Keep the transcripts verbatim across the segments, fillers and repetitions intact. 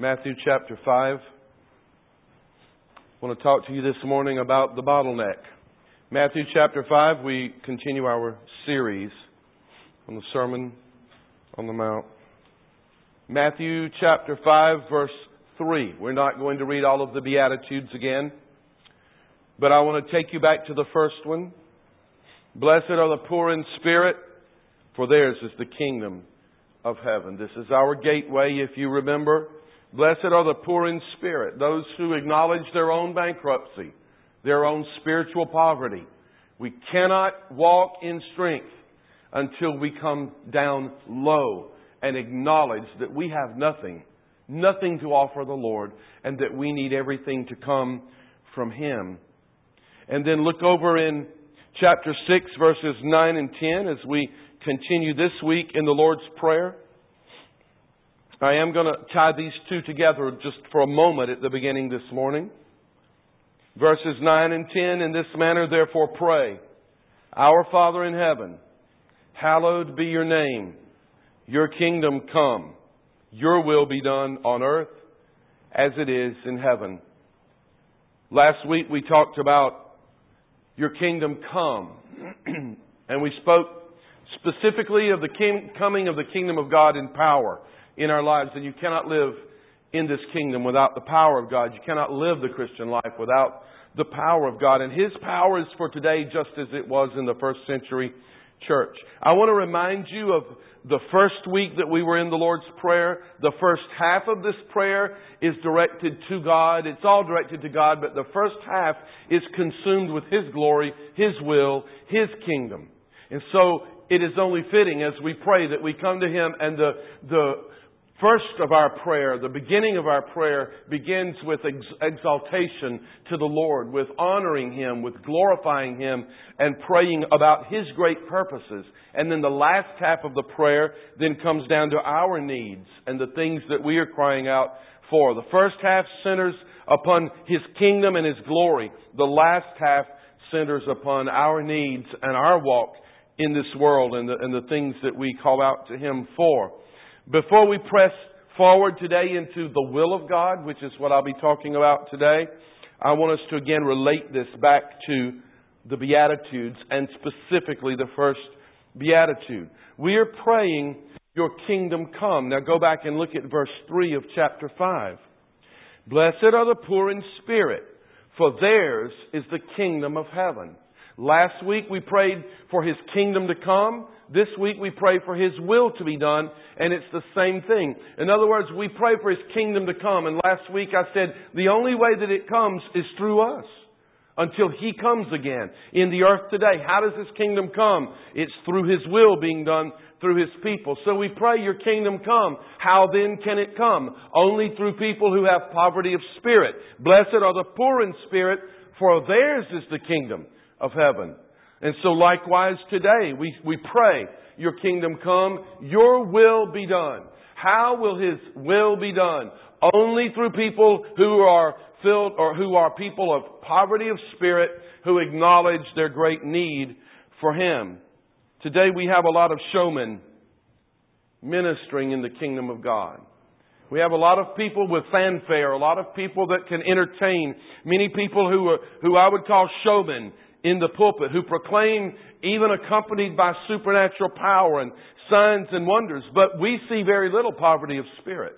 Matthew chapter five. I want to talk to you this morning about the bottleneck. Matthew chapter five, we continue our series on the Sermon on the Mount. Matthew chapter five, verse three. We're not going to read all of the Beatitudes again, but I want to take you back to the first one. Blessed are the poor in spirit, for theirs is the kingdom of heaven. This is our gateway, if you remember. Blessed are the poor in spirit, those who acknowledge their own bankruptcy, their own spiritual poverty. We cannot walk in strength until we come down low and acknowledge that we have nothing, nothing to offer the Lord, and that we need everything to come from Him. And then look over in chapter six, verses nine and ten, as we continue this week in the Lord's Prayer. I am going to tie these two together just for a moment at the beginning this morning. Verses nine and ten, in this manner therefore pray, Our Father in heaven, hallowed be your name. Your kingdom come. Your will be done on earth as it is in heaven. Last week we talked about your kingdom come. And we spoke specifically of the king, coming of the kingdom of God in power in our lives. And you cannot live in this kingdom without the power of God. You cannot live the Christian life without the power of God. And His power is for today just as it was in the first century church. I want to remind you of the first week that we were in the Lord's Prayer. The first half of this prayer is directed to God. It's all directed to God, but the first half is consumed with His glory, His will, His kingdom. And so it is only fitting as we pray that we come to Him, and the the first of our prayer, the beginning of our prayer, begins with ex- exaltation to the Lord, with honoring Him, with glorifying Him, and praying about His great purposes. And then the last half of the prayer then comes down to our needs and the things that we are crying out for. The first half centers upon His kingdom and His glory. The last half centers upon our needs and our walk in this world and the, and the things that we call out to Him for. Before we press forward today into the will of God, which is what I'll be talking about today, I want us to again relate this back to the Beatitudes, and specifically the first Beatitude. We are praying, Your kingdom come. Now go back and look at verse three of chapter five. Blessed are the poor in spirit, for theirs is the kingdom of heaven. Last week we prayed for His kingdom to come. This week we pray for His will to be done, and it's the same thing. In other words, we pray for His kingdom to come, and last week I said the only way that it comes is through us until He comes again in the earth today. How does His kingdom come? It's through His will being done through His people. So we pray, Your kingdom come. How then can it come? Only through people who have poverty of spirit. Blessed are the poor in spirit, for theirs is the kingdom of heaven. And so likewise today, we, we pray, Your kingdom come, Your will be done. How will His will be done? Only through people who are filled, or who are people of poverty of spirit, who acknowledge their great need for Him. Today we have a lot of showmen ministering in the kingdom of God. We have a lot of people with fanfare, a lot of people that can entertain, many people who are, who I would call showmen in the pulpit, who proclaim, even accompanied by supernatural power and signs and wonders. But we see very little poverty of spirit.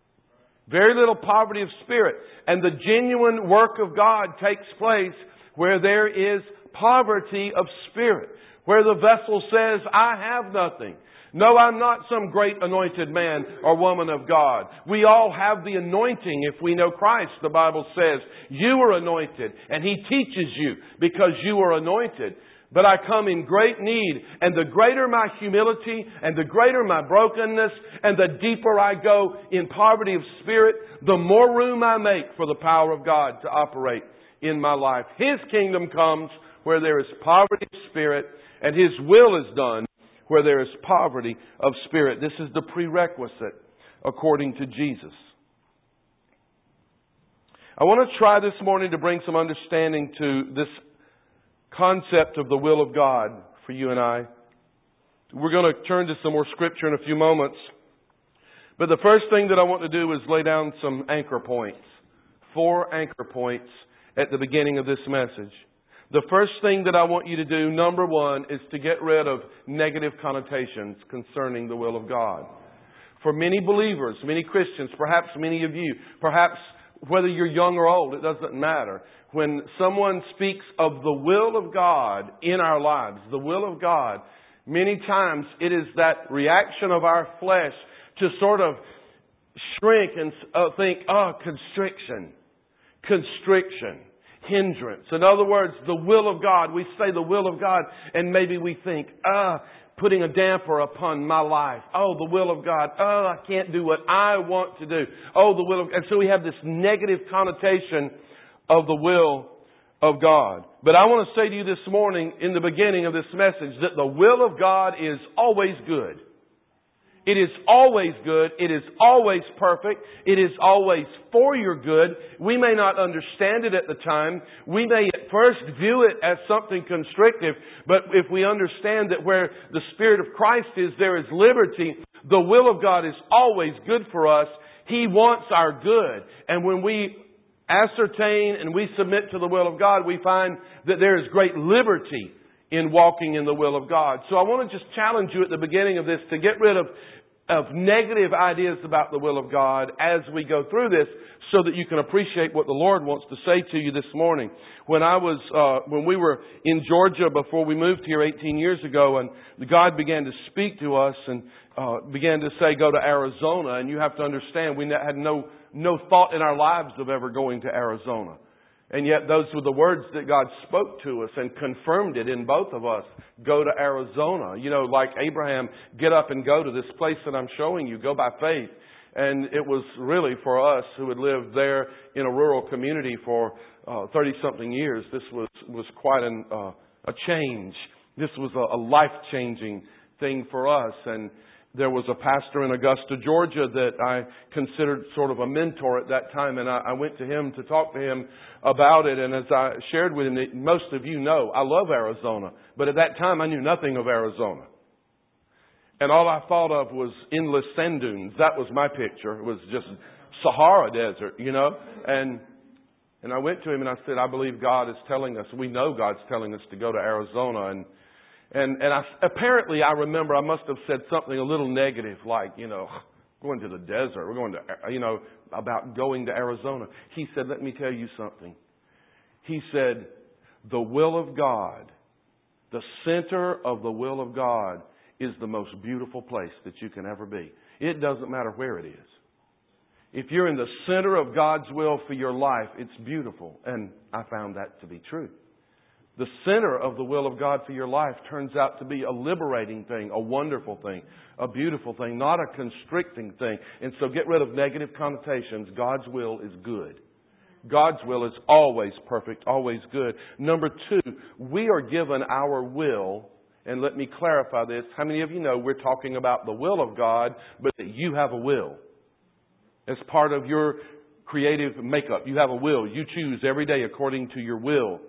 Very little poverty of spirit. And the genuine work of God takes place where there is poverty of spirit. Where the vessel says, I have nothing. No, I'm not some great anointed man or woman of God. We all have the anointing if we know Christ. The Bible says you are anointed, and He teaches you because you are anointed. But I come in great need, and the greater my humility and the greater my brokenness and the deeper I go in poverty of spirit, the more room I make for the power of God to operate in my life. His kingdom comes where there is poverty of spirit, and His will is done where there is poverty of spirit. This is the prerequisite according to Jesus. I want to try this morning to bring some understanding to this concept of the will of God for you and I. We're going to turn to some more scripture in a few moments. But the first thing that I want to do is lay down some anchor points. Four anchor points at the beginning of this message. The first thing that I want you to do, number one, is to get rid of negative connotations concerning the will of God. For many believers, many Christians, perhaps many of you, perhaps whether you're young or old, it doesn't matter. When someone speaks of the will of God in our lives, the will of God, many times it is that reaction of our flesh to sort of shrink and uh, think, oh, constriction, constriction, hindrance. In other words, the will of God. We say the will of God, and maybe we think, ah, putting a damper upon my life. Oh, the will of God. Oh, I can't do what I want to do. Oh, the will of... And so we have this negative connotation of the will of God. But I want to say to you this morning, in the beginning of this message, that the will of God is always good. It is always good. It is always perfect. It is always for your good. We may not understand it at the time. We may at first view it as something constrictive. But if we understand that where the Spirit of Christ is, there is liberty. The will of God is always good for us. He wants our good. And when we ascertain and we submit to the will of God, we find that there is great liberty in walking in the will of God. So I want to just challenge you at the beginning of this to get rid of of negative ideas about the will of God as we go through this, so that you can appreciate what the Lord wants to say to you this morning. When I was, uh, when we were in Georgia before we moved here eighteen years ago, and God began to speak to us and uh, began to say, go to Arizona. And you have to understand, we had no no thought in our lives of ever going to Arizona. And yet those were the words that God spoke to us and confirmed it in both of us. Go to Arizona. You know, like Abraham, get up and go to this place that I'm showing you. Go by faith. And it was really for us who had lived there in a rural community for uh, thirty-something years, this was, was quite an, uh, a change. This was a, a life-changing thing for us. And there was a pastor in Augusta, Georgia that I considered sort of a mentor at that time. And I, I went to him to talk to him about it. And as I shared with him, most of you know, I love Arizona. But at that time, I knew nothing of Arizona. And all I thought of was endless sand dunes. That was my picture. It was just Sahara Desert, you know. And and I went to him and I said, I believe God is telling us, we know God's telling us to go to Arizona. And And and I, apparently I remember I must have said something a little negative, like, you know, going to the desert. We're going to, you know, about going to Arizona. He said, let me tell you something. He said, the will of God, the center of the will of God is the most beautiful place that you can ever be. It doesn't matter where it is. If you're in the center of God's will for your life, it's beautiful. And I found that to be true. The center of the will of God for your life turns out to be a liberating thing, a wonderful thing, a beautiful thing, not a constricting thing. And so get rid of negative connotations. God's will is good. God's will is always perfect, always good. Number two, we are given our will. And let me clarify this. How many of you know we're talking about the will of God, but that you have a will? As part of your creative makeup, you have a will. You choose every day according to your will.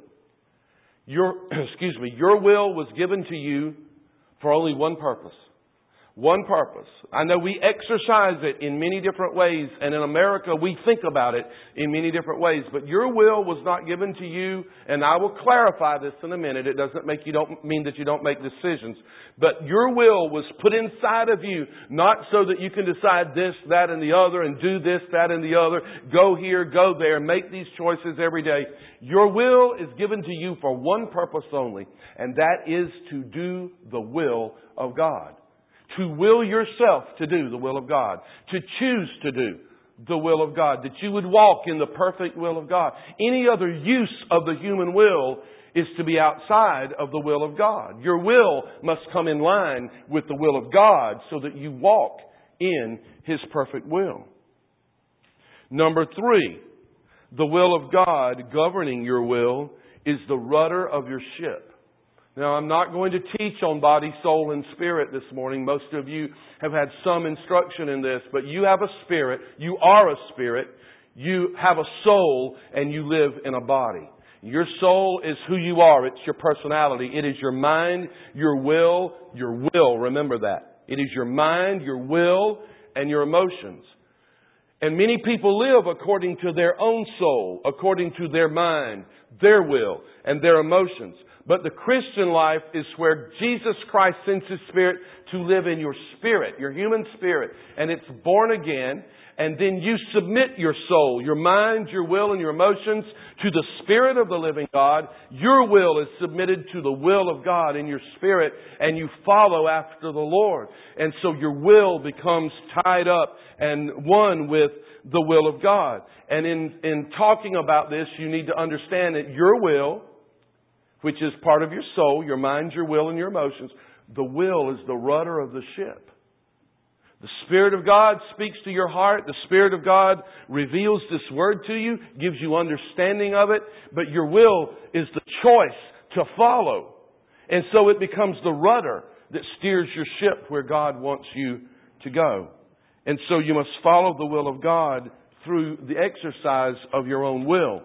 Your, excuse me, your will was given to you for only one purpose. One purpose. I know we exercise it in many different ways, and in America we think about it in many different ways. But your will was not given to you, and I will clarify this in a minute. It doesn't make you don't mean that you don't make decisions. But your will was put inside of you, not so that you can decide this, that, and the other, and do this, that, and the other, go here, go there, make these choices every day. Your will is given to you for one purpose only, and that is to do the will of God. To will yourself to do the will of God. To choose to do the will of God. That you would walk in the perfect will of God. Any other use of the human will is to be outside of the will of God. Your will must come in line with the will of God so that you walk in His perfect will. Number three, the will of God governing your will is the rudder of your ship. Now, I'm not going to teach on body, soul, and spirit this morning. Most of you have had some instruction in this, but you have a spirit. You are a spirit. You have a soul, and you live in a body. Your soul is who you are. It's your personality. It is your mind, your will, your will. Remember that. It is your mind, your will, and your emotions. And many people live according to their own soul, according to their mind, their will, and their emotions. But the Christian life is where Jesus Christ sends His Spirit to live in your spirit, your human spirit. And it's born again. And then you submit your soul, your mind, your will, and your emotions to the Spirit of the living God. Your will is submitted to the will of God in your spirit, and you follow after the Lord. And so your will becomes tied up and one with the will of God. And in, in talking about this, you need to understand that your will, which is part of your soul, your mind, your will, and your emotions, the will is the rudder of the ship. The Spirit of God speaks to your heart. The Spirit of God reveals this Word to you, gives you understanding of it. But your will is the choice to follow. And so it becomes the rudder that steers your ship where God wants you to go. And so you must follow the will of God through the exercise of your own will.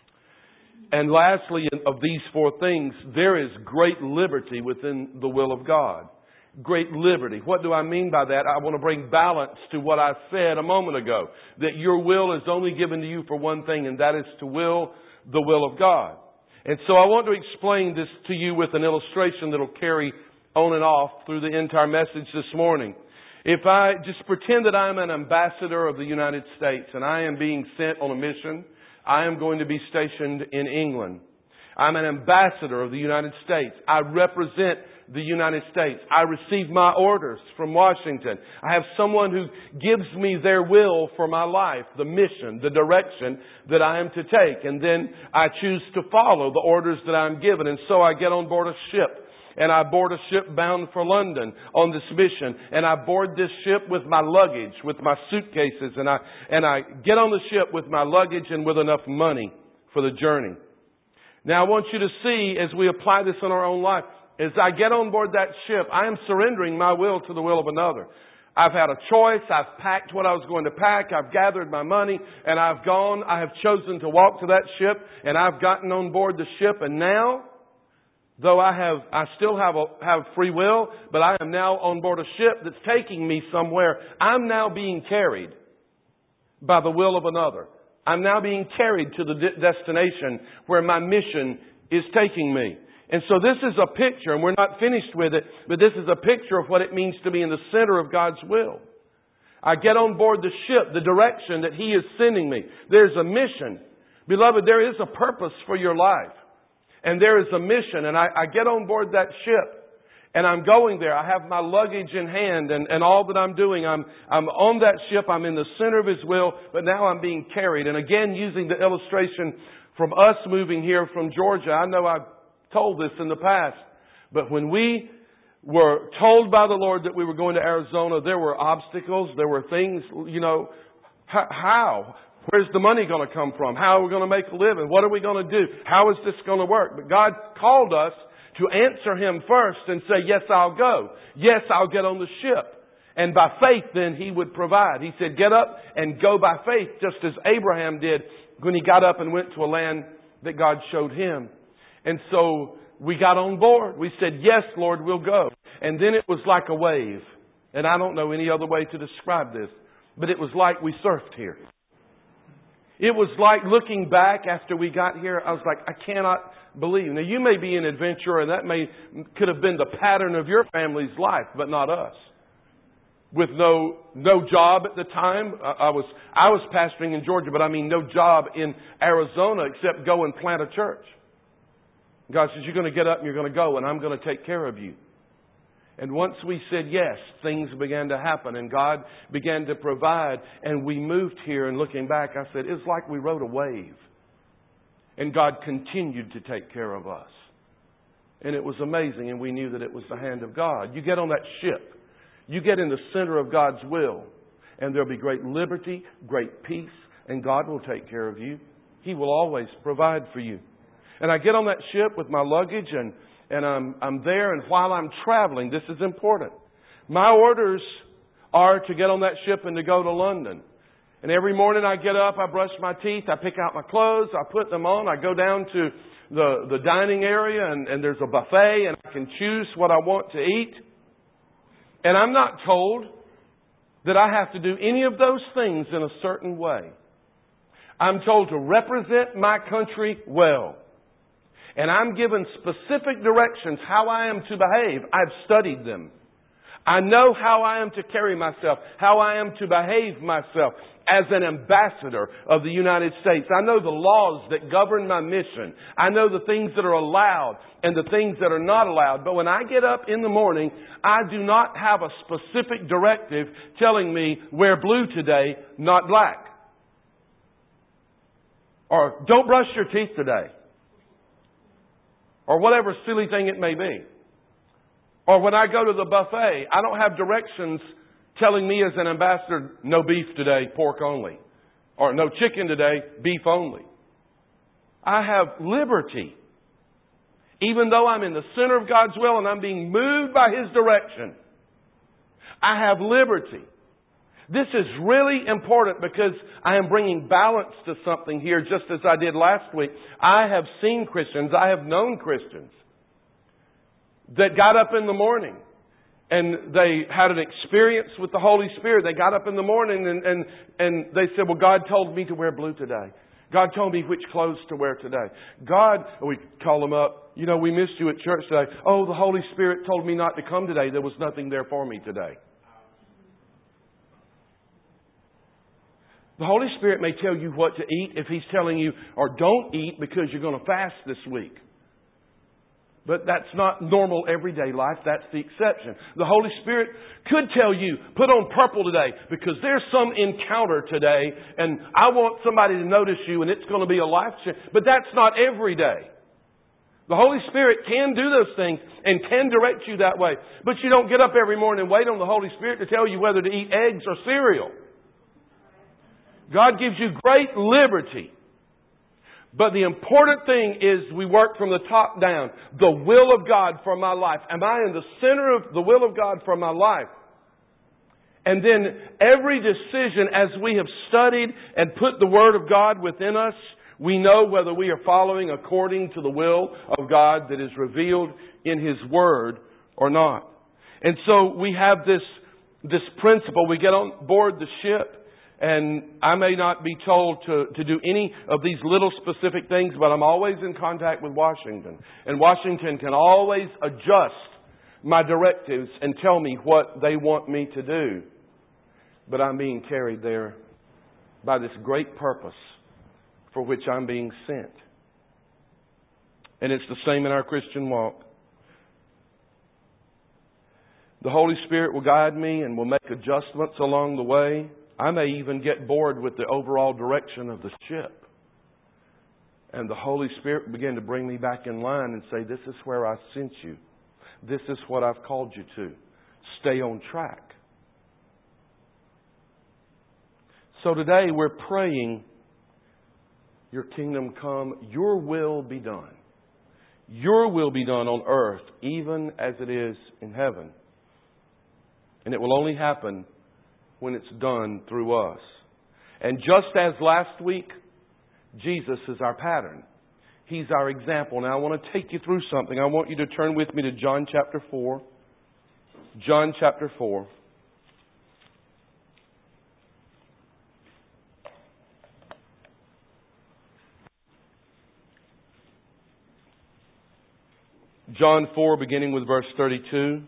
And lastly, of these four things, there is great liberty within the will of God. Great liberty. What do I mean by that? I want to bring balance to what I said a moment ago. That your will is only given to you for one thing, and that is to will the will of God. And so I want to explain this to you with an illustration that will carry on and off through the entire message this morning. If I just pretend that I'm an ambassador of the United States and I am being sent on a mission, I am going to be stationed in England. I'm an ambassador of the United States. I represent the United States. I receive my orders from Washington. I have someone who gives me their will for my life, the mission, the direction that I am to take. And then I choose to follow the orders that I'm given. And so I get on board a ship. And I board a ship bound for London on this mission. And I board this ship with my luggage, with my suitcases. And I, and I get on the ship with my luggage and with enough money for the journey. Now I want you to see, as we apply this in our own life, as I get on board that ship, I am surrendering my will to the will of another. I've had a choice. I've packed what I was going to pack. I've gathered my money and I've gone. I have chosen to walk to that ship and I've gotten on board the ship. And now, though I have, I still have a, have free will, but I am now on board a ship that's taking me somewhere. I'm now being carried by the will of another. I'm now being carried to the de- destination where my mission is taking me. And so this is a picture, and we're not finished with it, but this is a picture of what it means to be in the center of God's will. I get on board the ship, the direction that He is sending me. There's a mission. Beloved, there is a purpose for your life. And there is a mission, and I, I get on board that ship. And I'm going there. I have my luggage in hand and, and all that I'm doing. I'm, I'm on that ship. I'm in the center of His will, but now I'm being carried. And again, using the illustration from us moving here from Georgia, I know I've told this in the past, but when we were told by the Lord that we were going to Arizona, there were obstacles. There were things, you know, how? Where's the money going to come from? How are we going to make a living? What are we going to do? How is this going to work? But God called us to answer Him first and say, yes, I'll go. Yes, I'll get on the ship. And by faith, then He would provide. He said, get up and go by faith, just as Abraham did when he got up and went to a land that God showed him. And so we got on board. We said, yes, Lord, we'll go. And then it was like a wave. And I don't know any other way to describe this, but it was like we surfed here. It was like looking back after we got here, I was like, I cannot believe. Now, you may be an adventurer, and that may could have been the pattern of your family's life, but not us. With no no job at the time, I, I was I was pastoring in Georgia, but I mean no job in Arizona except go and plant a church. God says, you're going to get up and you're going to go, and I'm going to take care of you. And once we said yes, things began to happen, and God began to provide, and we moved here. And looking back, I said, it's like we rode a wave. And God continued to take care of us. And it was amazing, and we knew that it was the hand of God. You get on that ship. You get in the center of God's will, and there'll be great liberty, great peace, and God will take care of you. He will always provide for you. And I get on that ship with my luggage, and And I'm, I'm there, and while I'm traveling, this is important. My orders are to get on that ship and to go to London. And every morning I get up, I brush my teeth, I pick out my clothes, I put them on, I go down to the, the dining area, and, and there's a buffet, and I can choose what I want to eat. And I'm not told that I have to do any of those things in a certain way. I'm told to represent my country well. And I'm given specific directions how I am to behave. I've studied them. I know how I am to carry myself, how I am to behave myself as an ambassador of the United States. I know the laws that govern my mission. I know the things that are allowed and the things that are not allowed. But when I get up in the morning, I do not have a specific directive telling me wear blue today, not black. Or don't brush your teeth today. Or whatever silly thing it may be. Or when I go to the buffet, I don't have directions telling me as an ambassador, no beef today, pork only. Or no chicken today, beef only. I have liberty. Even though I'm in the center of God's will and I'm being moved by His direction, I have liberty. This is really important because I am bringing balance to something here, just as I did last week. I have seen Christians, I have known Christians that got up in the morning and they had an experience with the Holy Spirit. They got up in the morning and, and, and they said, well, God told me to wear blue today. God told me which clothes to wear today. God, we call them up, you know, we missed you at church today. Oh, the Holy Spirit told me not to come today. There was nothing there for me today. The Holy Spirit may tell you what to eat if He's telling you, or don't eat because you're going to fast this week. But that's not normal everyday life. That's the exception. The Holy Spirit could tell you, put on purple today because there's some encounter today and I want somebody to notice you and it's going to be a life change. But that's not every day. The Holy Spirit can do those things and can direct you that way. But you don't get up every morning and wait on the Holy Spirit to tell you whether to eat eggs or cereal. God gives you great liberty. But the important thing is we work from the top down. The will of God for my life. Am I in the center of the will of God for my life? And then every decision as we have studied and put the Word of God within us, we know whether we are following according to the will of God that is revealed in His Word or not. And so we have this, this principle. We get on board the ship. And I may not be told to, to do any of these little specific things, but I'm always in contact with Washington. And Washington can always adjust my directives and tell me what they want me to do. But I'm being carried there by this great purpose for which I'm being sent. And it's the same in our Christian walk. The Holy Spirit will guide me and will make adjustments along the way. I may even get bored with the overall direction of the ship. And the Holy Spirit began to bring me back in line and say, this is where I sent you. This is what I've called you to. Stay on track. So today we're praying, your kingdom come, your will be done. Your will be done on earth, even as it is in heaven. And it will only happen when it's done through us. And just as last week, Jesus is our pattern. He's our example. Now I want to take you through something. I want you to turn with me to John chapter four. John chapter four. John four, beginning with verse thirty-two.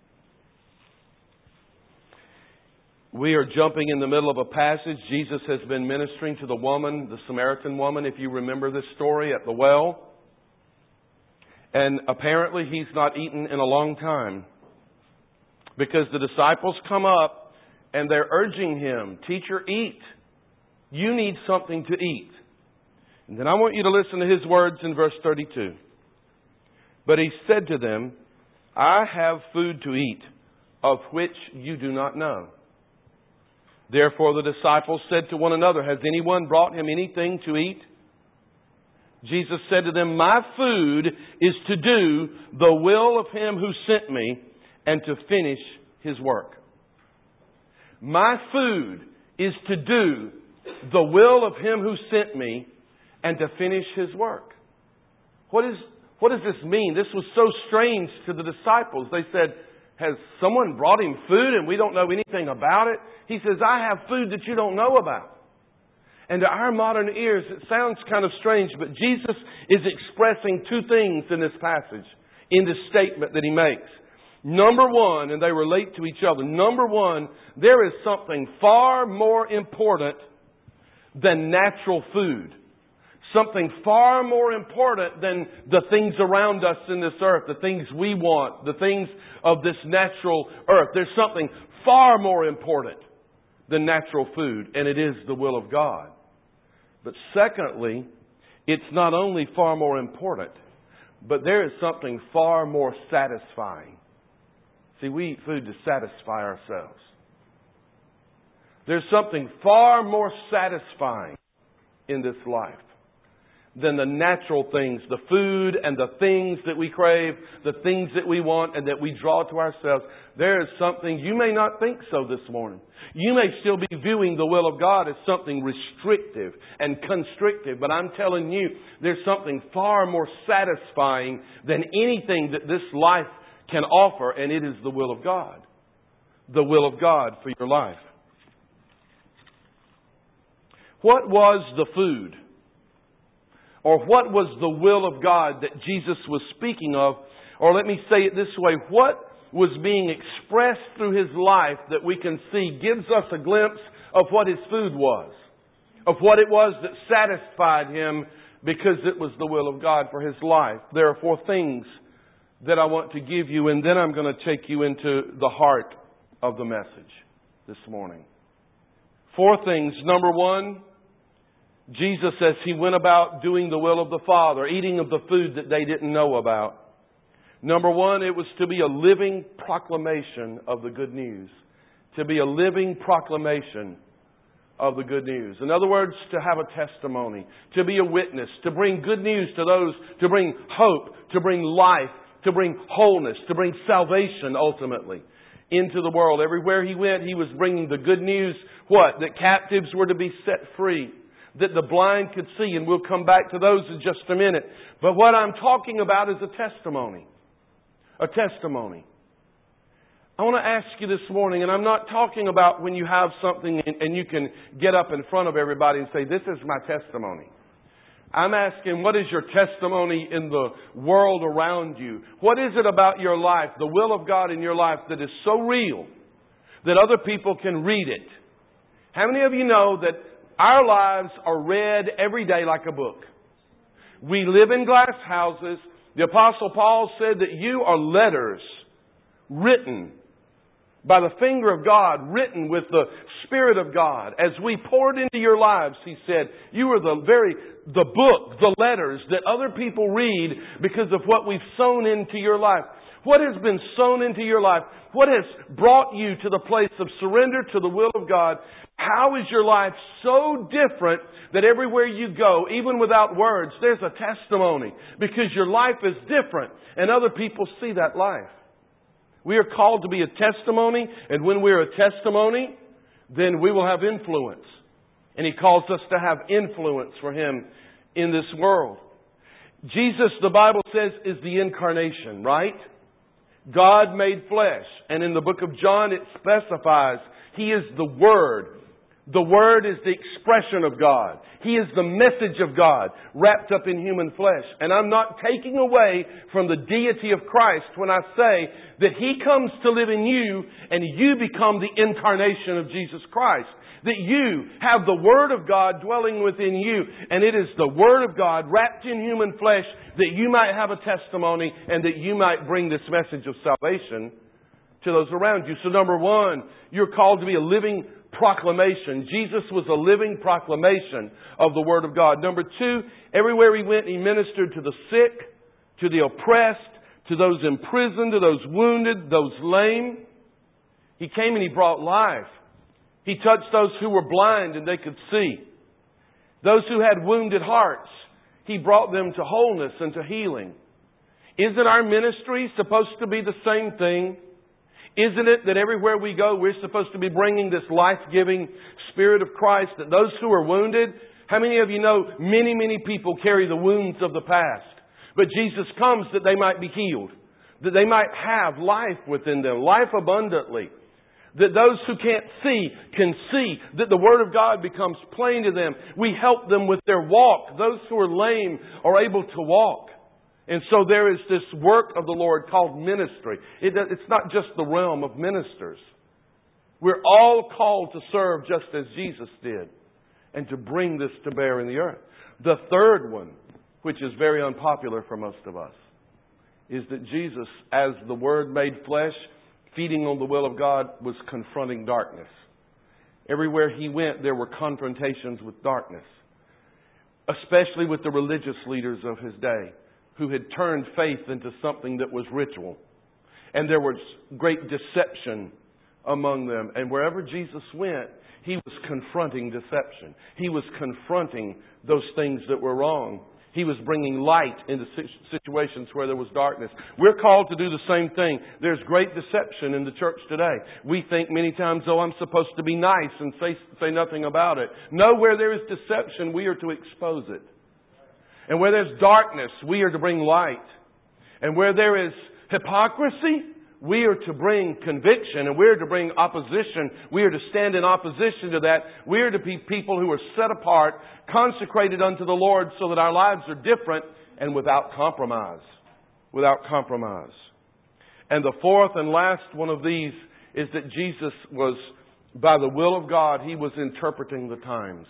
We are jumping in the middle of a passage. Jesus has been ministering to the woman, the Samaritan woman, if you remember this story, at the well. And apparently he's not eaten in a long time. Because the disciples come up and they're urging him, Teacher, eat. You need something to eat. And then I want you to listen to his words in verse thirty-two. But he said to them, I have food to eat, of which you do not know. Therefore the disciples said to one another, Has anyone brought him anything to eat? Jesus said to them, My food is to do the will of him who sent me and to finish his work. My food is to do the will of him who sent me and to finish his work. What is, what does this mean? This was so strange to the disciples. They said, has someone brought him food and we don't know anything about it? He says, I have food that you don't know about. And to our modern ears, it sounds kind of strange, but Jesus is expressing two things in this passage, in this statement that He makes. Number one, and they relate to each other. Number one, there is something far more important than natural food. Something far more important than the things around us in this earth, the things we want, the things of this natural earth. There's something far more important than natural food, and it is the will of God. But secondly, it's not only far more important, but there is something far more satisfying. See, we eat food to satisfy ourselves. There's something far more satisfying in this life than the natural things, the food and the things that we crave, the things that we want and that we draw to ourselves. There is something, you may not think so this morning. You may still be viewing the will of God as something restrictive and constrictive, but I'm telling you, there's something far more satisfying than anything that this life can offer, and it is the will of God. The will of God for your life. What was the food? Or what was the will of God that Jesus was speaking of? Or let me say it this way. What was being expressed through His life that we can see gives us a glimpse of what His food was. Of what it was that satisfied Him because it was the will of God for His life. There are four things that I want to give you, and then I'm going to take you into the heart of the message this morning. Four things. Number one, Jesus says He went about doing the will of the Father, eating of the food that they didn't know about. Number one, it was to be a living proclamation of the good news. To be a living proclamation of the good news. In other words, to have a testimony, to be a witness, to bring good news to those, to bring hope, to bring life, to bring wholeness, to bring salvation ultimately into the world. Everywhere He went, He was bringing the good news. What? That captives were to be set free. That the blind could see, and we'll come back to those in just a minute. But what I'm talking about is a testimony. A testimony. I want to ask you this morning, and I'm not talking about when you have something and, and you can get up in front of everybody and say, this is my testimony. I'm asking, what is your testimony in the world around you? What is it about your life, the will of God in your life that is so real that other people can read it? How many of you know that our lives are read every day like a book? We live in glass houses. The Apostle Paul said that you are letters written by the finger of God, written with the Spirit of God. As we poured into your lives, he said, you are the very, the book, the letters that other people read because of what we've sown into your life. What has been sown into your life? What has brought you to the place of surrender to the will of God? How is your life so different that everywhere you go, even without words, there's a testimony because your life is different and other people see that life. We are called to be a testimony, and when we're a testimony, then we will have influence. And He calls us to have influence for Him in this world. Jesus, the Bible says, is the incarnation, right? God made flesh. And in the book of John, it specifies He is the Word. The Word is the expression of God. He is the message of God wrapped up in human flesh. And I'm not taking away from the deity of Christ when I say that He comes to live in you and you become the incarnation of Jesus Christ. That you have the Word of God dwelling within you, and it is the Word of God wrapped in human flesh that you might have a testimony and that you might bring this message of salvation to those around you. So number one, you're called to be a living proclamation. Jesus was a living proclamation of the Word of God. Number two, everywhere He went, He ministered to the sick, to the oppressed, to those imprisoned, to those wounded, those lame. He came and He brought life. He touched those who were blind and they could see. Those who had wounded hearts, He brought them to wholeness and to healing. Isn't our ministry supposed to be the same thing? Isn't it that everywhere we go, we're supposed to be bringing this life-giving Spirit of Christ, that those who are wounded, how many of you know many, many people carry the wounds of the past? But Jesus comes that they might be healed. that they might have life within them, life abundantly. That those who can't see can see, that the Word of God becomes plain to them. We help them with their walk. Those who are lame are able to walk. And so there is this work of the Lord called ministry. It, it's not just the realm of ministers. We're all called to serve just as Jesus did and to bring this to bear in the earth. The third one, which is very unpopular for most of us, is that Jesus, as the Word made flesh, feeding on the will of God, was confronting darkness. Everywhere He went, there were confrontations with darkness, especially with the religious leaders of His day, who had turned faith into something that was ritual. And there was great deception among them. And wherever Jesus went, He was confronting deception. He was confronting those things that were wrong. He was bringing light into situations where there was darkness. We're called to do the same thing. There's great deception in the church today. We think many times, oh, I'm supposed to be nice and say, say nothing about it. No, where there is deception, we are to expose it. And where there's darkness, we are to bring light. And where there is hypocrisy, we are to bring conviction, and we are to bring opposition. We are to stand in opposition to that. We are to be people who are set apart, consecrated unto the Lord, so that our lives are different and without compromise. Without compromise. And the fourth and last one of these is that Jesus was, by the will of God, He was interpreting the times.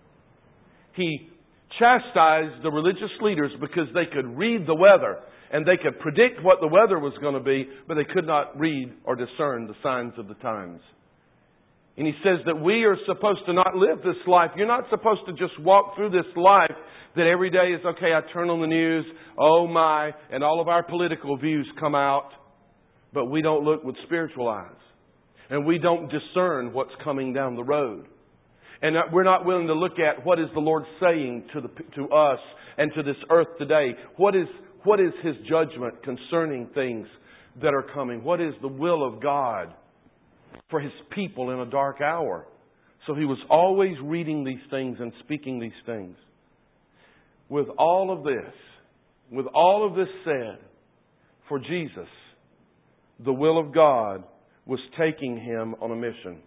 He chastised the religious leaders because they could read the weather and they could predict what the weather was going to be, but they could not read or discern the signs of the times. And He says that we are supposed to not live this life. You're not supposed to just walk through this life that every day is, okay, I turn on the news, oh my, and all of our political views come out, but we don't look with spiritual eyes. And we don't discern what's coming down the road. And we're not willing to look at what is the Lord saying to the, to us and to this earth today. What is, what is His judgment concerning things that are coming? What is the will of God for His people in a dark hour? So He was always reading these things and speaking these things. With all of this, with all of this said, for Jesus, the will of God was taking Him on a mission.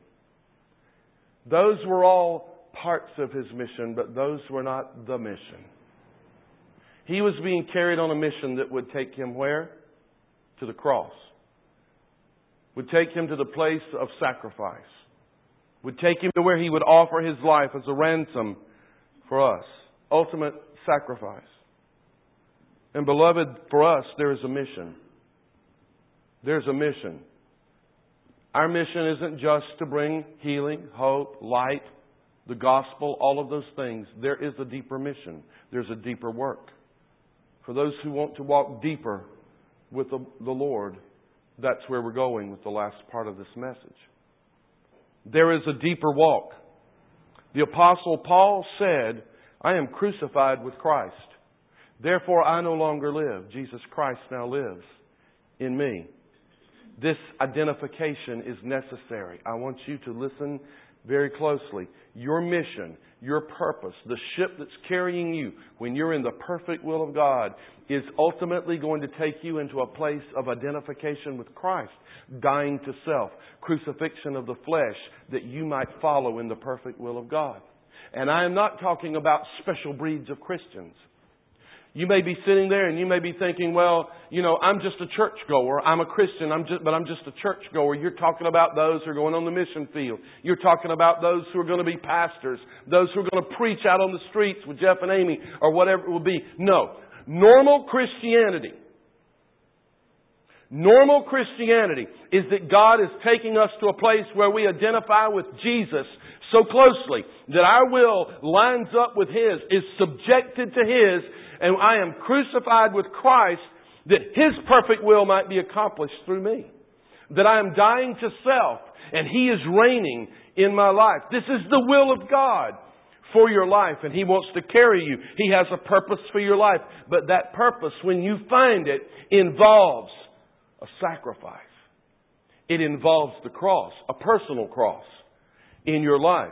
Those were all parts of His mission, but those were not the mission. He was being carried on a mission that would take Him where? To the cross. Would take Him to the place of sacrifice. Would take Him to where He would offer His life as a ransom for us. Ultimate sacrifice. And beloved, for us, there is a mission. There's a mission. Our mission isn't just to bring healing, hope, light, the gospel, all of those things. There is a deeper mission. There's a deeper work. For those who want to walk deeper with the, the Lord, that's where we're going with the last part of this message. There is a deeper walk. The Apostle Paul said, I am crucified with Christ. Therefore I no longer live. Jesus Christ now lives in me. This identification is necessary. I want you to listen very closely. Your mission, your purpose, the ship that's carrying you when you're in the perfect will of God is ultimately going to take you into a place of identification with Christ. Dying to self, crucifixion of the flesh, that you might follow in the perfect will of God. And I am not talking about special breeds of Christians. You may be sitting there and you may be thinking, well, you know, I'm just a churchgoer. I'm a Christian, I'm just, but I'm just a churchgoer. You're talking about those who are going on the mission field. You're talking about those who are going to be pastors, those who are going to preach out on the streets with Jeff and Amy or whatever it will be. No. Normal Christianity, normal Christianity is that God is taking us to a place where we identify with Jesus so closely that our will lines up with His, is subjected to His, and I am crucified with Christ that His perfect will might be accomplished through me. That I am dying to self and He is reigning in my life. This is the will of God for your life, and He wants to carry you. He has a purpose for your life. But that purpose, when you find it, involves a sacrifice. It involves the cross, a personal cross in your life.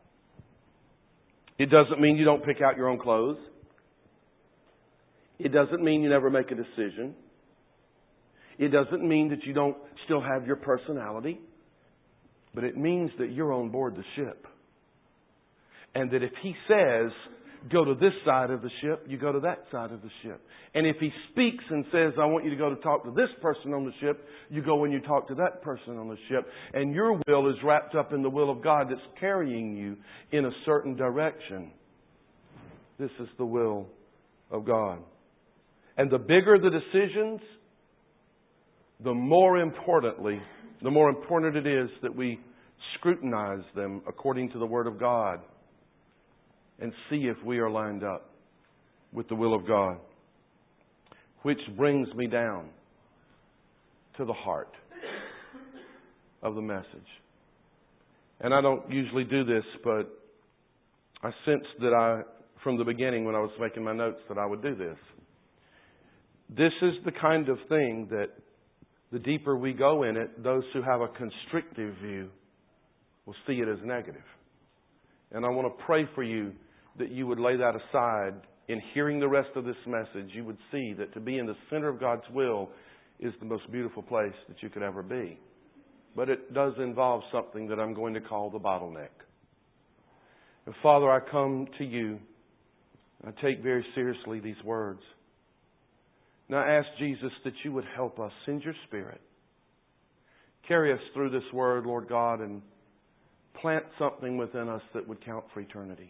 It doesn't mean you don't pick out your own clothes. It doesn't mean you never make a decision. It doesn't mean that you don't still have your personality, but it means that you're on board the ship. And that if He says, go to this side of the ship, you go to that side of the ship. And if He speaks and says, I want you to go to talk to this person on the ship, you go and you talk to that person on the ship. And your will is wrapped up in the will of God that's carrying you in a certain direction. This is the will of God. And the bigger the decisions, the more importantly, the more important it is that we scrutinize them according to the Word of God and see if we are lined up with the will of God. Which brings me down to the heart of the message. And I don't usually do this, but I sensed that I, from the beginning when I was making my notes, that I would do this. This is the kind of thing that the deeper we go in it, those who have a constrictive view will see it as negative. And I want to pray for you that you would lay that aside. In hearing the rest of this message, you would see that to be in the center of God's will is the most beautiful place that you could ever be. But it does involve something that I'm going to call the bottleneck. And Father, I come to you. I take very seriously these words. Now I ask Jesus that you would help us. Send your Spirit. Carry us through this word, Lord God, and plant something within us that would count for eternity.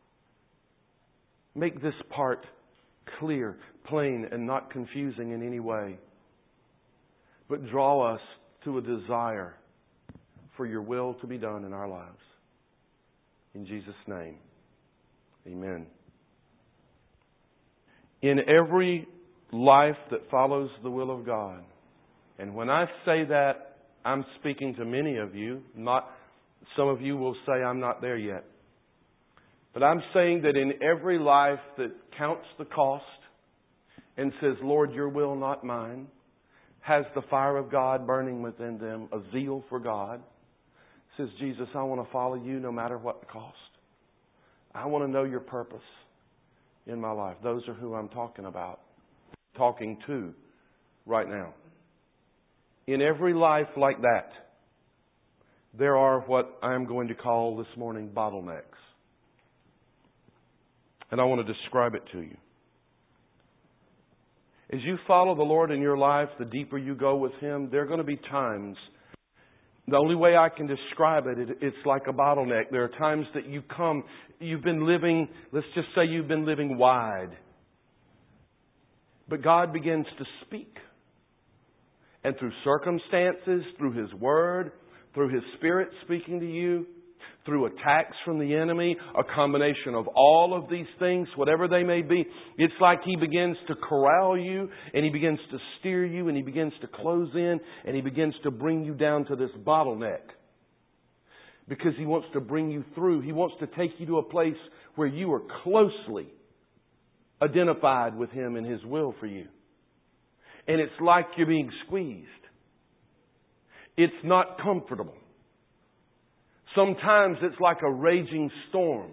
Make this part clear, plain, and not confusing in any way. But draw us to a desire for your will to be done in our lives. In Jesus' name, amen. In every life that follows the will of God, and when I say that, I'm speaking to many of you. Not some of you will say I'm not there yet. But I'm saying that in every life that counts the cost and says, Lord, your will, not mine, has the fire of God burning within them, a zeal for God, says, Jesus, I want to follow you no matter what the cost. I want to know your purpose in my life. Those are who I'm talking about, talking to right now. In every life like that, there are what I'm going to call this morning bottlenecks. And I want to describe it to you. As you follow the Lord in your life, the deeper you go with Him, there are going to be times. The only way I can describe it, it, it's like a bottleneck. There are times that you come, you've been living, let's just say you've been living wide. But God begins to speak. And through circumstances, through His Word, through His Spirit speaking to you, through attacks from the enemy, a combination of all of these things, whatever they may be, it's like He begins to corral you, and He begins to steer you, and He begins to close in, and He begins to bring you down to this bottleneck. Because He wants to bring you through. He wants to take you to a place where you are closely identified with Him and His will for you. And it's like you're being squeezed. It's not comfortable. Sometimes it's like a raging storm.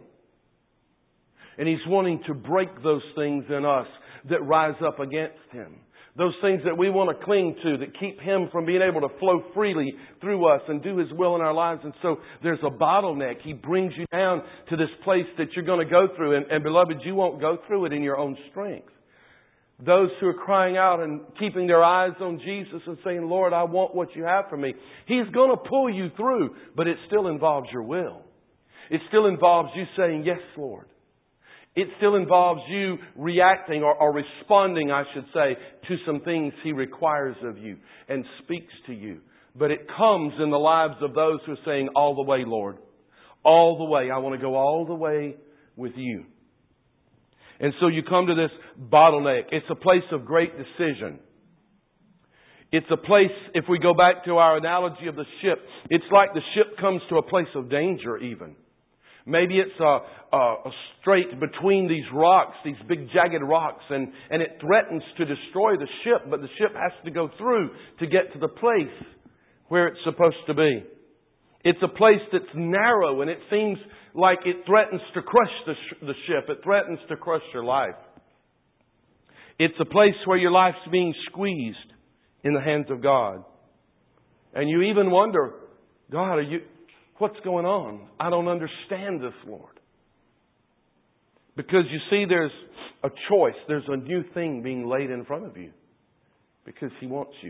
And He's wanting to break those things in us that rise up against Him. Those things that we want to cling to that keep Him from being able to flow freely through us and do His will in our lives. And so there's a bottleneck. He brings you down to this place that you're going to go through. And, and beloved, you won't go through it in your own strength. Those who are crying out and keeping their eyes on Jesus and saying, Lord, I want what you have for me. He's going to pull you through, but it still involves your will. It still involves you saying, yes, Lord. It still involves you reacting or, or responding, I should say, to some things He requires of you and speaks to you. But it comes in the lives of those who are saying, all the way, Lord. All the way. I want to go all the way with you. And so you come to this bottleneck. It's a place of great decision. It's a place, if we go back to our analogy of the ship, it's like the ship comes to a place of danger even. Maybe it's a, a, a strait between these rocks, these big jagged rocks, and, and it threatens to destroy the ship, but the ship has to go through to get to the place where it's supposed to be. It's a place that's narrow, and it seems like it threatens to crush the, sh- the ship. It threatens to crush your life. It's a place where your life's being squeezed in the hands of God. And you even wonder, God, are you, what's going on? I don't understand this, Lord. Because you see, there's a choice. There's a new thing being laid in front of you. Because He wants you.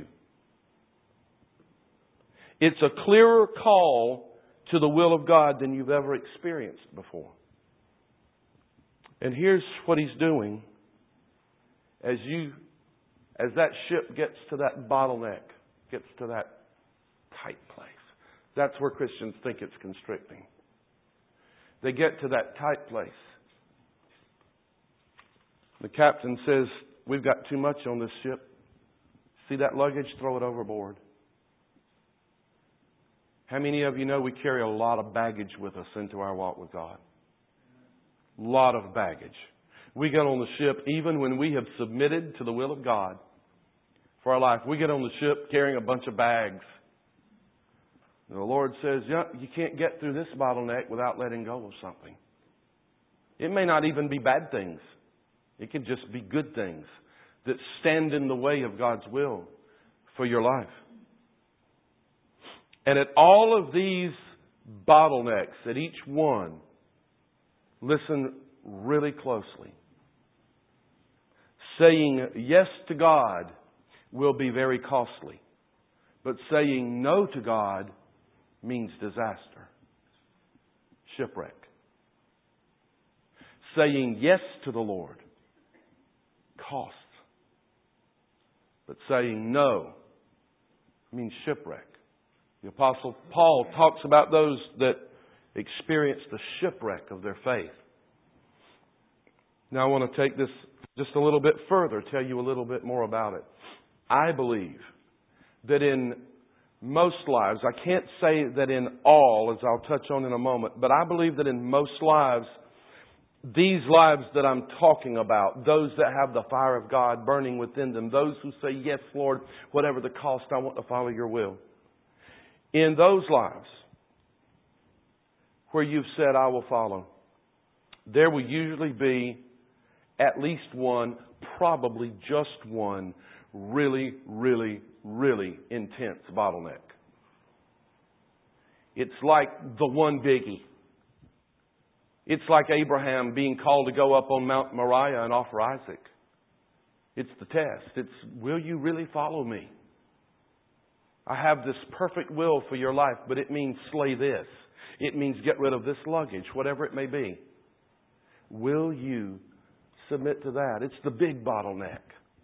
It's a clearer call to the will of God than you've ever experienced before. And here's what He's doing. As you, as that ship gets to that bottleneck, gets to that tight place. That's where Christians think it's constricting. They get to that tight place. The captain says, we've got too much on this ship. See that luggage? Throw it overboard. How many of you know we carry a lot of baggage with us into our walk with God? A lot of baggage. We get on the ship even when we have submitted to the will of God for our life. We get on the ship carrying a bunch of bags. And the Lord says, yeah, you can't get through this bottleneck without letting go of something. It may not even be bad things. It can just be good things that stand in the way of God's will for your life. And at all of these bottlenecks, at each one, listen really closely. Saying yes to God will be very costly. But saying no to God means disaster. Shipwreck. Saying yes to the Lord costs. But saying no means shipwreck. The Apostle Paul talks about those that experience the shipwreck of their faith. Now I want to take this just a little bit further, tell you a little bit more about it. I believe that in most lives, I can't say that in all, as I'll touch on in a moment, but I believe that in most lives, these lives that I'm talking about, those that have the fire of God burning within them, those who say, yes, Lord, whatever the cost, I want to follow your will. In those lives where you've said, I will follow, there will usually be at least one, probably just one, really, really, really intense bottleneck. It's like the one biggie. It's like Abraham being called to go up on Mount Moriah and offer Isaac. It's the test. It's, will you really follow me? I have this perfect will for your life, but it means slay this. It means get rid of this luggage, whatever it may be. Will you submit to that? It's the big bottleneck.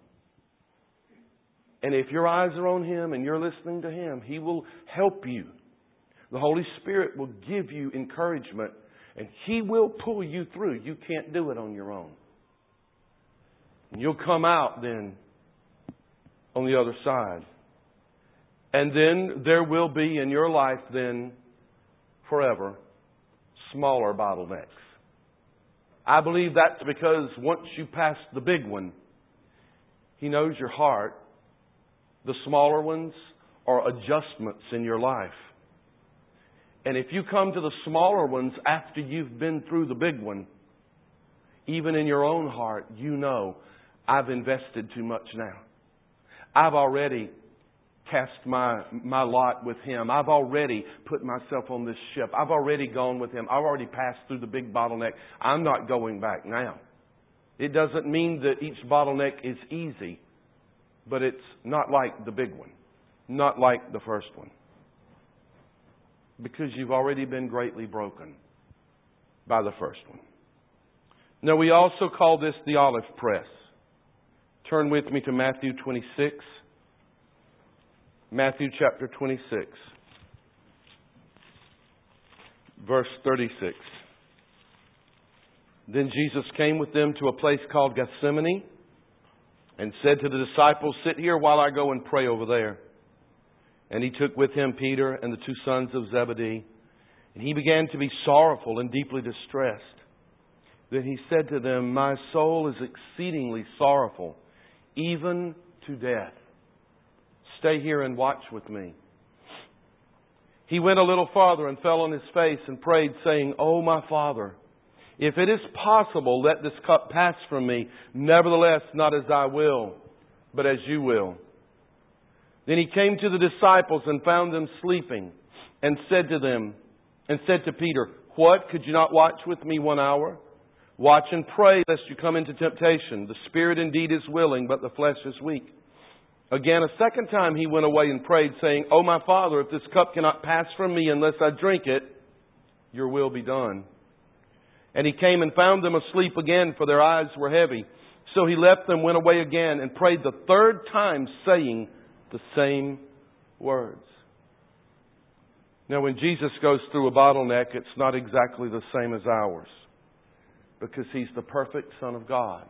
And if your eyes are on Him and you're listening to Him, He will help you. The Holy Spirit will give you encouragement and He will pull you through. You can't do it on your own. And you'll come out then on the other side. And then there will be in your life then forever smaller bottlenecks. I believe that's because once you pass the big one, He knows your heart. The smaller ones are adjustments in your life. And if you come to the smaller ones after you've been through the big one, even in your own heart, you know, I've invested too much now. I've already cast my, my lot with Him. I've already put myself on this ship. I've already gone with Him. I've already passed through the big bottleneck. I'm not going back now. It doesn't mean that each bottleneck is easy, but it's not like the big one. Not like the first one. Because you've already been greatly broken by the first one. Now we also call this the olive press. Turn with me to Matthew twenty-six. Matthew chapter twenty-six. Verse thirty-six. Then Jesus came with them to a place called Gethsemane and said to the disciples, sit here while I go and pray over there. And He took with Him Peter and the two sons of Zebedee. And He began to be sorrowful and deeply distressed. Then He said to them, my soul is exceedingly sorrowful, even to death. Stay here and watch with me. He went a little farther and fell on His face and prayed, saying, O my Father, if it is possible, let this cup pass from me. Nevertheless, not as I will, but as you will. Then He came to the disciples and found them sleeping, and said to them, and said to Peter, "What? Could you not watch with me one hour? Watch and pray lest you come into temptation. The spirit indeed is willing, but the flesh is weak." Again, a second time He went away and prayed, saying, "O my Father, if this cup cannot pass from me unless I drink it, your will be done." And He came and found them asleep again, for their eyes were heavy. So He left them, went away again, and prayed the third time, saying the same words. Now, when Jesus goes through a bottleneck, it's not exactly the same as ours, because He's the perfect Son of God.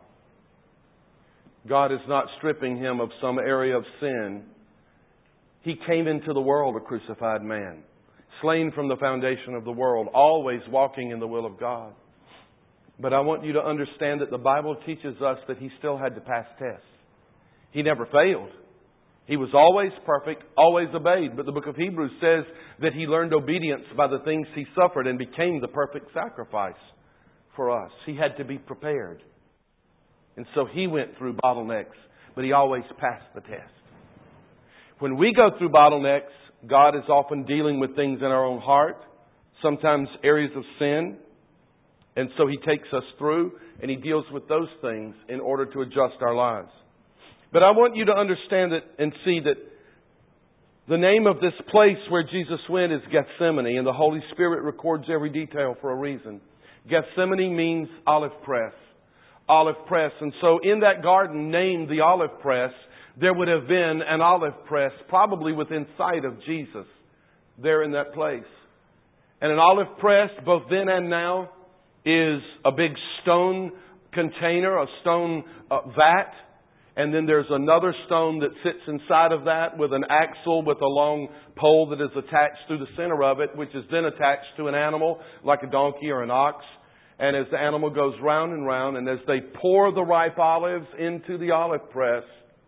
God is not stripping Him of some area of sin. He came into the world a crucified man, slain from the foundation of the world, always walking in the will of God. But I want you to understand that the Bible teaches us that He still had to pass tests. He never failed. He was always perfect, always obeyed. But the book of Hebrews says that He learned obedience by the things He suffered and became the perfect sacrifice for us. He had to be prepared. And so He went through bottlenecks, but He always passed the test. When we go through bottlenecks, God is often dealing with things in our own heart, sometimes areas of sin. And so He takes us through and He deals with those things in order to adjust our lives. But I want you to understand it and see that the name of this place where Jesus went is Gethsemane, and the Holy Spirit records every detail for a reason. Gethsemane means olive press. Olive press. And so in that garden named the olive press, there would have been an olive press probably within sight of Jesus there in that place. And an olive press, both then and now, is a big stone container, a stone uh, vat. And then there's another stone that sits inside of that with an axle with a long pole that is attached through the center of it, which is then attached to an animal like a donkey or an ox. And as the animal goes round and round, and as they pour the ripe olives into the olive press,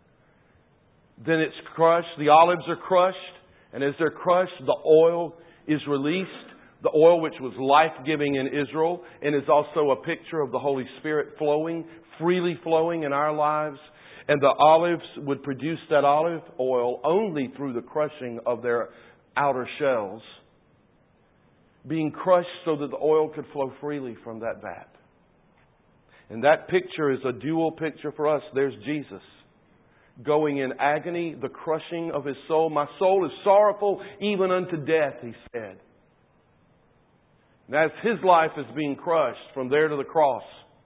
then it's crushed. The olives are crushed. And as they're crushed, the oil is released. The oil which was life-giving in Israel and is also a picture of the Holy Spirit flowing, freely flowing in our lives. And the olives would produce that olive oil only through the crushing of their outer shells, being crushed so that the oil could flow freely from that vat. And that picture is a dual picture for us. There's Jesus going in agony, the crushing of His soul. "My soul is sorrowful even unto death," He said. And as His life is being crushed from there to the cross,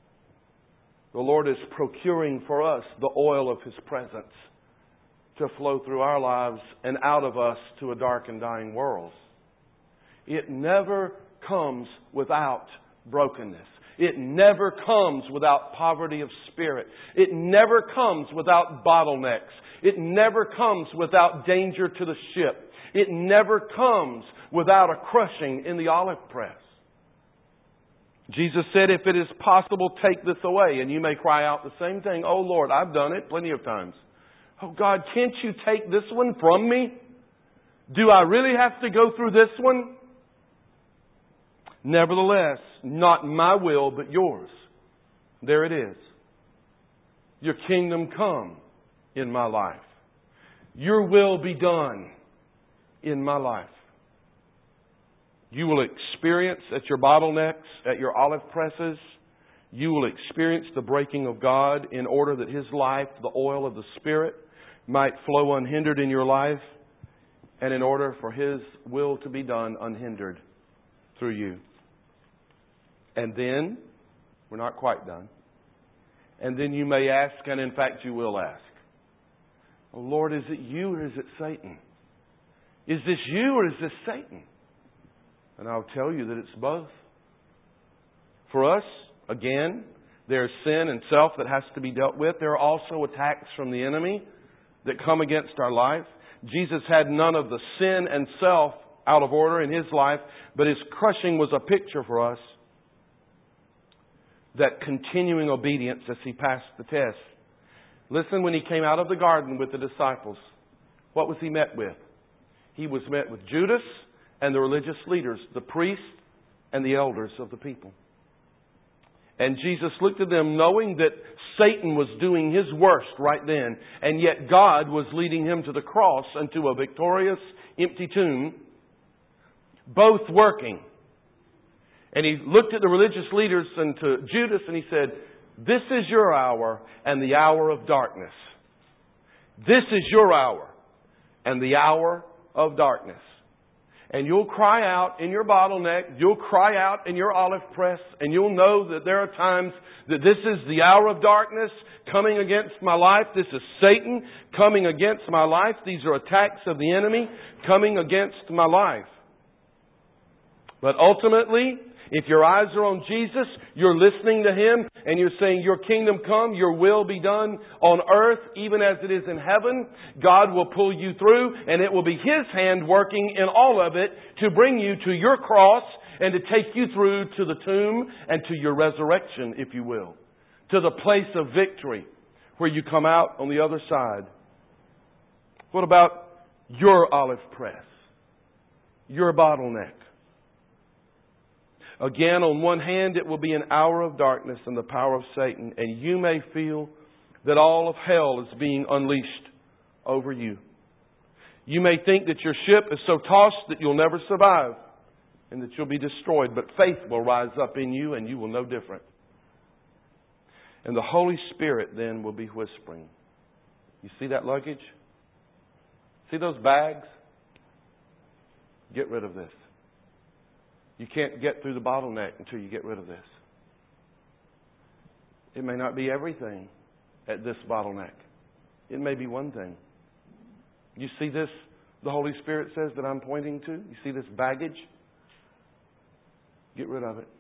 the Lord is procuring for us the oil of His presence to flow through our lives and out of us to a dark and dying world. It never comes without brokenness. It never comes without poverty of spirit. It never comes without bottlenecks. It never comes without danger to the ship. It never comes without a crushing in the olive press. Jesus said, "If it is possible, take this away." And you may cry out the same thing. "Oh Lord, I've done it plenty of times. Oh God, can't you take this one from me? Do I really have to go through this one?" Nevertheless, not my will, but yours. There it is. Your kingdom come in my life. Your will be done in my life. You will experience at your bottlenecks, at your olive presses, you will experience the breaking of God in order that His life, the oil of the Spirit, might flow unhindered in your life, and in order for His will to be done unhindered through you. And then, we're not quite done, and then you may ask, and in fact you will ask, "Oh Lord, is it you or is it Satan? Is this you or is this Satan?" And I'll tell you that it's both. For us, again, there's sin and self that has to be dealt with. There are also attacks from the enemy that come against our life. Jesus had none of the sin and self out of order in His life, but His crushing was a picture for us. That continuing obedience as He passed the test. Listen, when He came out of the garden with the disciples, what was He met with? He was met with Judas and the religious leaders, the priests and the elders of the people. And Jesus looked at them knowing that Satan was doing his worst right then, and yet God was leading him to the cross and to a victorious, empty tomb, both working. And he looked at the religious leaders and to Judas and he said, "This is your hour and the hour of darkness. This is your hour and the hour of darkness." And you'll cry out in your bottleneck, you'll cry out in your olive press, and you'll know that there are times that this is the hour of darkness coming against my life. This is Satan coming against my life. These are attacks of the enemy coming against my life. But ultimately, if your eyes are on Jesus, you're listening to Him, and you're saying, "Your kingdom come, your will be done on earth, even as it is in heaven." God will pull you through, and it will be His hand working in all of it to bring you to your cross and to take you through to the tomb and to your resurrection, if you will. To the place of victory, where you come out on the other side. What about your olive press? Your bottleneck? Again, on one hand, it will be an hour of darkness and the power of Satan, and you may feel that all of hell is being unleashed over you. You may think that your ship is so tossed that you'll never survive and that you'll be destroyed, but faith will rise up in you and you will know different. And the Holy Spirit then will be whispering. You see that luggage? See those bags? Get rid of this. You can't get through the bottleneck until you get rid of this. It may not be everything at this bottleneck. It may be one thing. You see this, the Holy Spirit says, that I'm pointing to? You see this baggage? Get rid of it.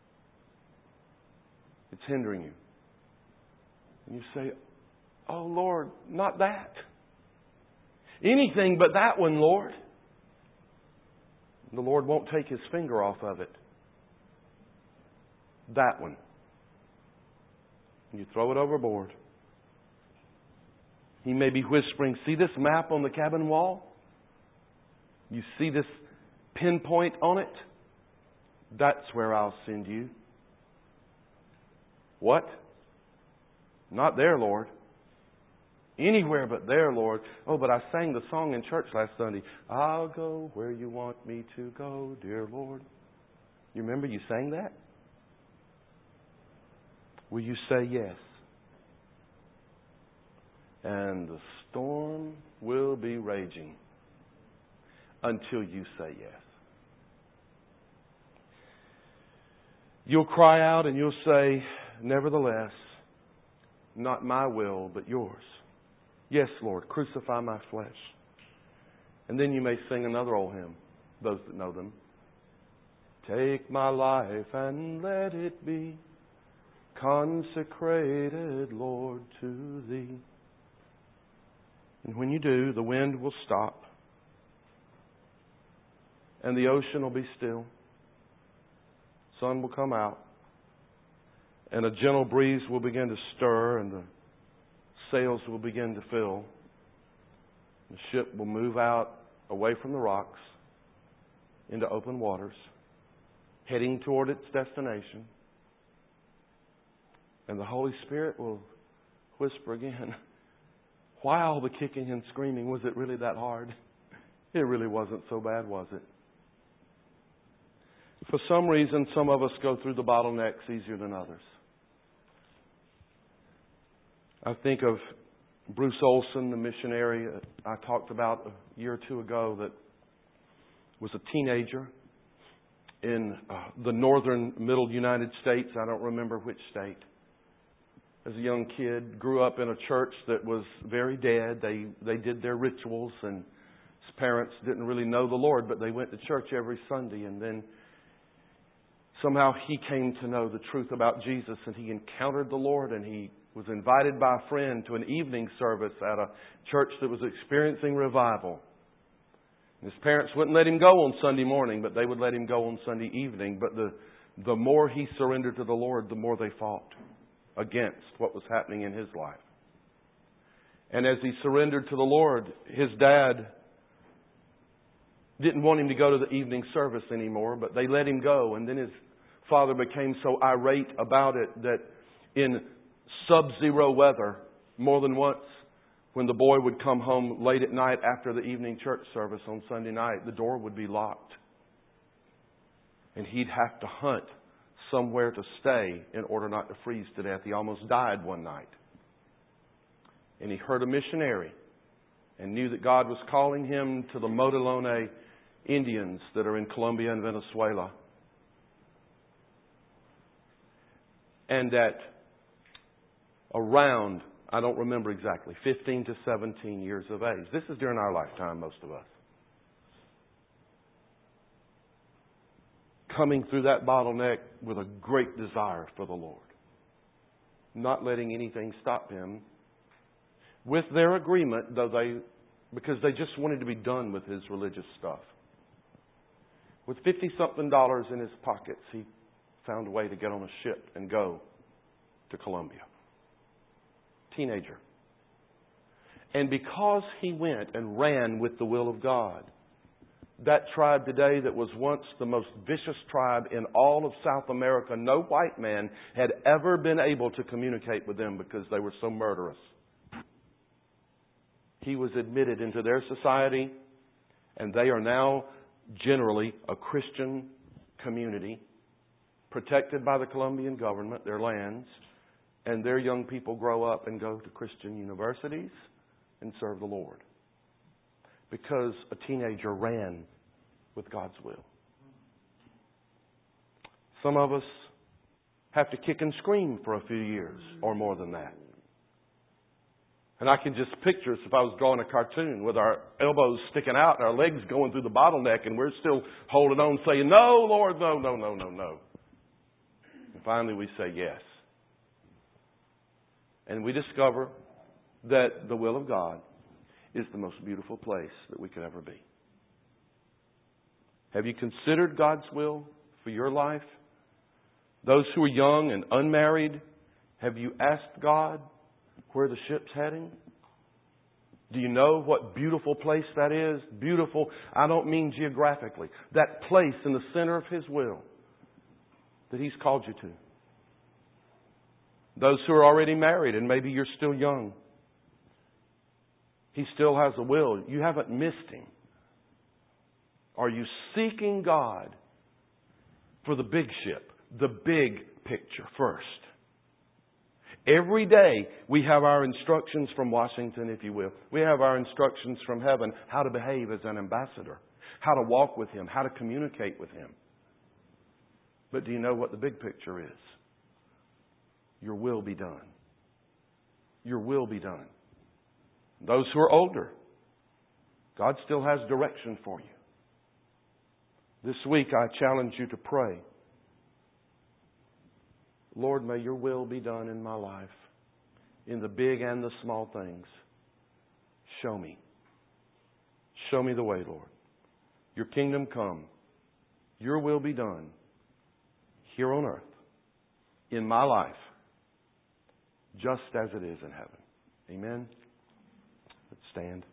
It's hindering you. And you say, "Oh Lord, not that. Anything but that one, Lord." The Lord won't take His finger off of it. That one. You throw it overboard. He may be whispering, "See this map on the cabin wall? You see this pinpoint on it? That's where I'll send you." What? Not there, Lord. Anywhere but there, Lord. "Oh, but I sang the song in church last Sunday. I'll go where you want me to go, dear Lord." You remember you sang that? Will you say yes? And the storm will be raging until you say yes. You'll cry out and you'll say, "Nevertheless, not my will, but yours. Yes, Lord, crucify my flesh." And then you may sing another old hymn, those that know them. "Take my life and let it be consecrated, Lord, to Thee." And when you do, the wind will stop. And the ocean will be still. Sun will come out. And a gentle breeze will begin to stir, and the sails will begin to fill. The ship will move out away from the rocks into open waters, heading toward its destination. And the Holy Spirit will whisper again, "Why all the kicking and screaming? Was it really that hard? It really wasn't so bad, was it?" For some reason, some of us go through the bottlenecks easier than others. I think of Bruce Olson, the missionary I talked about a year or two ago, that was a teenager in uh, the northern middle United States. I don't remember which state. As a young kid, grew up in a church that was very dead. They they did their rituals, and his parents didn't really know the Lord, but they went to church every Sunday. And then somehow he came to know the truth about Jesus, and he encountered the Lord, and he was invited by a friend to an evening service at a church that was experiencing revival. And his parents wouldn't let him go on Sunday morning, but they would let him go on Sunday evening. But the, the more he surrendered to the Lord, the more they fought against what was happening in his life. And as he surrendered to the Lord, his dad didn't want him to go to the evening service anymore, but they let him go. And then his father became so irate about it that in sub-zero weather more than once. When the boy would come home late at night after the evening church service on Sunday night, the door would be locked. And he'd have to hunt somewhere to stay in order not to freeze to death. He almost died one night. And he heard a missionary and knew that God was calling him to the Motilone Indians that are in Colombia and Venezuela. And at around, I don't remember exactly, fifteen to seventeen years of age. This is during our lifetime, most of us. Coming through that bottleneck with a great desire for the Lord. Not letting anything stop him. With their agreement, though they, because they just wanted to be done with his religious stuff. With fifty-something dollars in his pockets, he found a way to get on a ship and go to Colombia. Teenager. And because he went and ran with the will of God, that tribe today that was once the most vicious tribe in all of South America, no white man had ever been able to communicate with them because they were so murderous. He was admitted into their society, and they are now generally a Christian community, protected by the Colombian government, their lands, and their young people grow up and go to Christian universities and serve the Lord. Because a teenager ran with God's will. Some of us have to kick and scream for a few years or more than that. And I can just picture us if I was drawing a cartoon with our elbows sticking out and our legs going through the bottleneck and we're still holding on saying, no, Lord, no, no, no, no, no. And finally we say yes. And we discover that the will of God is the most beautiful place that we could ever be. Have you considered God's will for your life? Those who are young and unmarried, have you asked God where the ship's heading? Do you know what beautiful place that is? Beautiful, I don't mean geographically. That place in the center of His will that He's called you to. Those who are already married and maybe you're still young. He still has a will. You haven't missed Him. Are you seeking God for the big ship, the big picture first? Every day we have our instructions from Washington, if you will. We have our instructions from heaven how to behave as an ambassador, how to walk with Him, how to communicate with Him. But do you know what the big picture is? Your will be done. Your will be done. Those who are older, God still has direction for you. This week I challenge you to pray. Lord, may Your will be done in my life, in the big and the small things. Show me. Show me the way, Lord. Your kingdom come. Your will be done here on earth, in my life, just as it is in heaven. Amen. Let's stand.